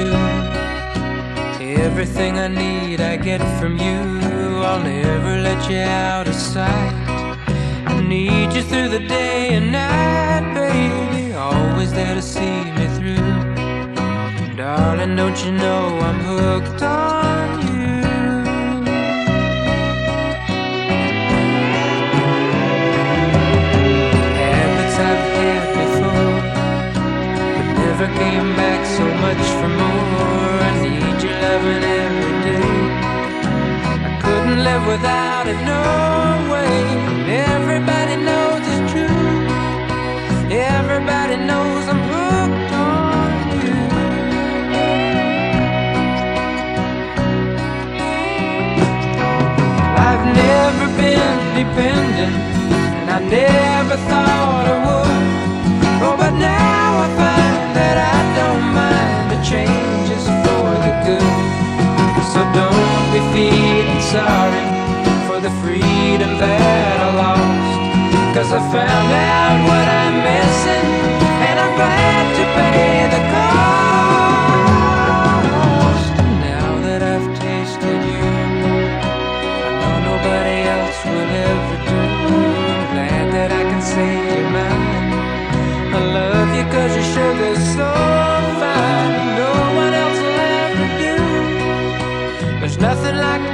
do. Everything I need I get from you. I'll never let you out of sight. I need you through the day and night, baby, always there to see me through. Darling, don't you know I'm hooked on you? Habits I've had before, but never came back so much for more. I need your loving every day. I couldn't live without it, no way. Everybody knows it's true. Everybody knows I'm hooked on you. I've never been dependent, and I never thought I would. Oh, but now I find that I don't mind the changes for the good. So don't be feeling sorry for the freedom that I lost, 'cause I found out what I'm missing, and I'm glad to pay the cost. Now that I've tasted you, I know nobody else will ever do. I'm glad that I can say you're mine. I love you 'cause your sugar's so fine. No one else will ever do. There's nothing like